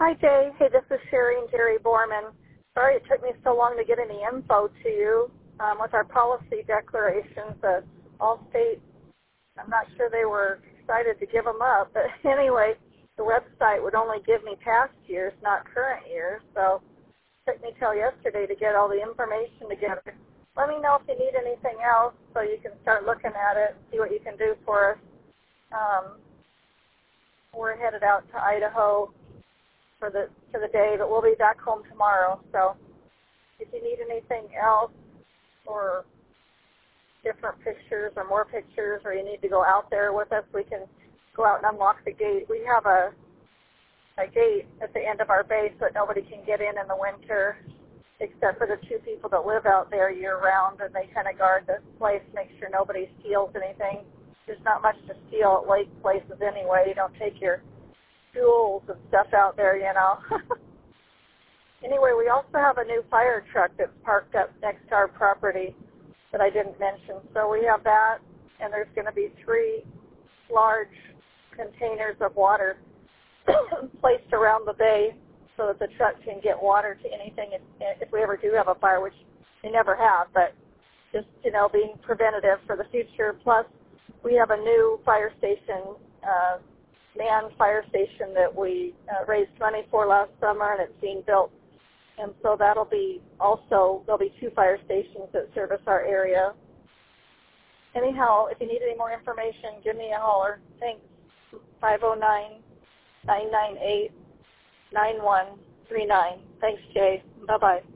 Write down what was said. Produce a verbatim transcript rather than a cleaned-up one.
Hi, Jay. Hey, this is Sherry and Jerry Borman. Sorry it took me so long to get any info to you. Um, with our policy declarations, the Allstate, I'm not sure they were excited to give them up. But anyway, the website would only give me past years, not current years. So it took me till yesterday to get all the information together. Let me know if you need anything else so you can start looking at it and see what you can do for us. Um, we're headed out to Idaho for the for the day, but we'll be back home tomorrow. So if you need anything else or different pictures or more pictures, or you need to go out there with us, we can go out and unlock the gate. We have a a gate at the end of our base so that nobody can get in in the winter except for the two people that live out there year-round, and they kind of guard this place, make sure nobody steals anything. There's not much to steal at lake places anyway. You don't take your jewels and stuff out there, you know. Anyway, we also have a new fire truck that's parked up next to our property that I didn't mention. So we have that, and there's going to be three large containers of water placed around the bay so that the truck can get water to anything if, if we ever do have a fire, which we never have, but just, you know, being preventative for the future. Plus, we have a new fire station, uh, manned fire station that we uh, raised money for last summer, and it's being built. And so that'll be also, there'll be two fire stations that service our area. Anyhow, if you need any more information, give me a holler. Thanks. five oh nine, nine nine eight, nine one three nine. Thanks, Jay. Bye-bye.